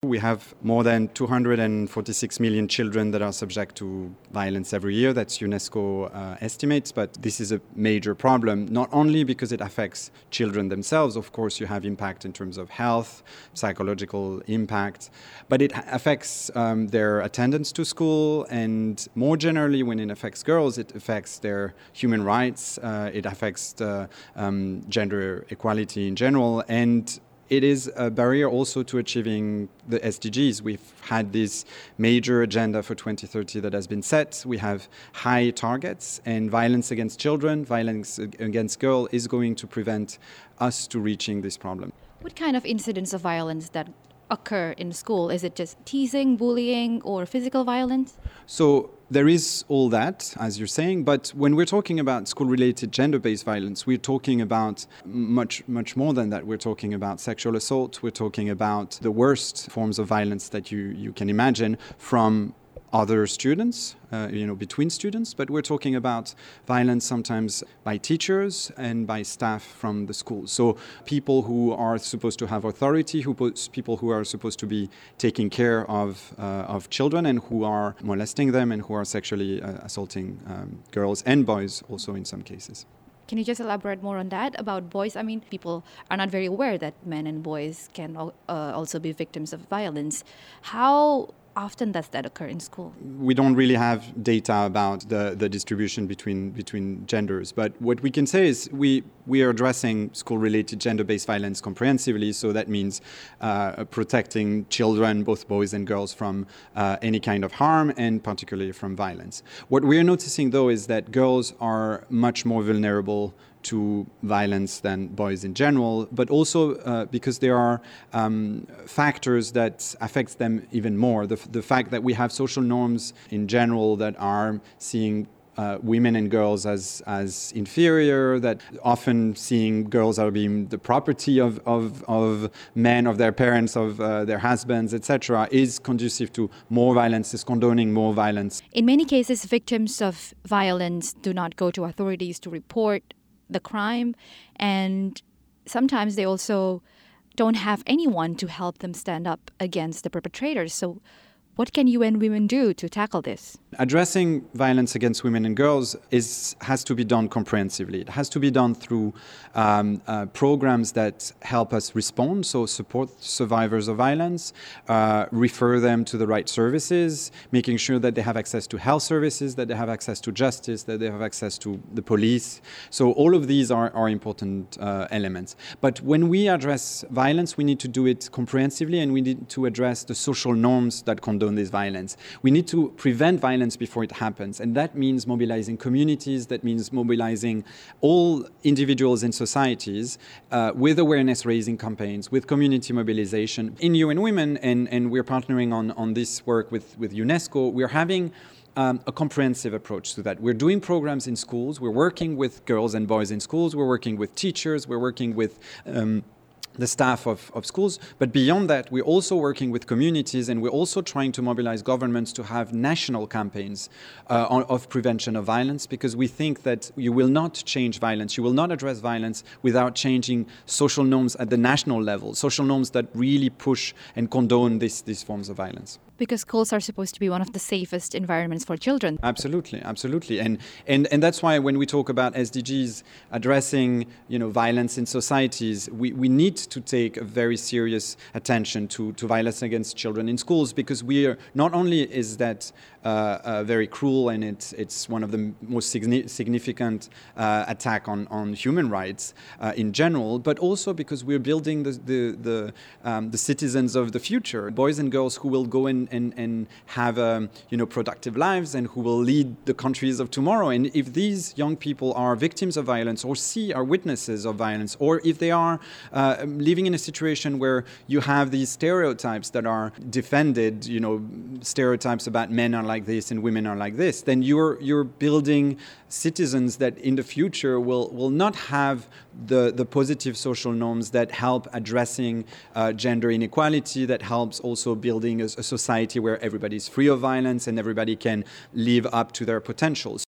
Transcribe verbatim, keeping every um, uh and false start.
We have more than two hundred forty-six million children that are subject to violence every year. That's UNESCO uh, estimates, but this is a major problem, not only because it affects children themselves. Of course, you have impact in terms of health, psychological impact, but it affects um, their attendance to school, and more generally, when it affects girls, it affects their human rights, uh, it affects the, um, gender equality in general, and it is a barrier also to achieving the S D Gs. We've had this major agenda for twenty thirty that has been set. We have high targets, and violence against children, violence against girls is going to prevent us to reaching this problem. What kind of incidents of violence that occur in school? Is it just teasing, bullying, or physical violence? So there is all that, as you're saying, but when we're talking about school-related gender-based violence, we're talking about much, much more than that. We're talking about sexual assault. We're talking about the worst forms of violence that you, you can imagine from other students, uh, you know, between students, but we're talking about violence sometimes by teachers and by staff from the school. So people who are supposed to have authority, who people who are supposed to be taking care of uh, of children and who are molesting them and who are sexually uh, assaulting um, girls and boys also in some cases. Can you just elaborate more on that about boys? I mean, people are not very aware that men and boys can uh, also be victims of violence. How often does that occur in school? We don't really have data about the, the distribution between between genders, but what we can say is we, we are addressing school-related gender-based violence comprehensively, so that means uh, protecting children, both boys and girls, from uh, any kind of harm and particularly from violence. What we are noticing, though, is that girls are much more vulnerable to violence than boys in general, but also uh, because there are um, factors that affect them even more. The, the fact that we have social norms in general that are seeing Uh, women and girls as as inferior, that often seeing girls are being the property of, of, of men, of their parents, of uh, their husbands, et cetera, is conducive to more violence, is condoning more violence. In many cases, victims of violence do not go to authorities to report the crime, and sometimes they also don't have anyone to help them stand up against the perpetrators. So what can U N Women do to tackle this? Addressing violence against women and girls is has to be done comprehensively. It has to be done through um, uh, programs that help us respond, so support survivors of violence, uh, refer them to the right services, making sure that they have access to health services, that they have access to justice, that they have access to the police. So all of these are, are important uh, elements. But when we address violence, we need to do it comprehensively, and we need to address the social norms that condone this violence. We need to prevent violence before it happens, and that means mobilizing communities, that means mobilizing all individuals in societies uh, with awareness-raising campaigns, with community mobilization. In U N Women, and, and we're partnering on, on this work with, with UNESCO, we're having Um, a comprehensive approach to that. We're doing programs in schools, we're working with girls and boys in schools, we're working with teachers, we're working with um, the staff of, of schools, but beyond that, we're also working with communities, and we're also trying to mobilize governments to have national campaigns uh, on, of prevention of violence, because we think that you will not change violence, you will not address violence without changing social norms at the national level, social norms that really push and condone this, these forms of violence. Because schools are supposed to be one of the safest environments for children. Absolutely, absolutely. And, and, and that's why when we talk about S D Gs addressing, you know, violence in societies, we, we need to take a very serious attention to, to violence against children in schools, because we are, not only is that uh, uh, very cruel, and it's, it's one of the most signi- significant uh, attack on, on human rights uh, in general, but also because we're building the, the, the, um, the citizens of the future, boys and girls who will go in And, and have um, you know, productive lives, and who will lead the countries of tomorrow. And if these young people are victims of violence, or see are witnesses of violence, or if they are uh, living in a situation where you have these stereotypes that are defended, you know, stereotypes about men are like this and women are like this, then you're you're building citizens that in the future will, will not have the, the positive social norms that help addressing uh, gender inequality, that helps also building a, a society where everybody is free of violence and everybody can live up to their potentials.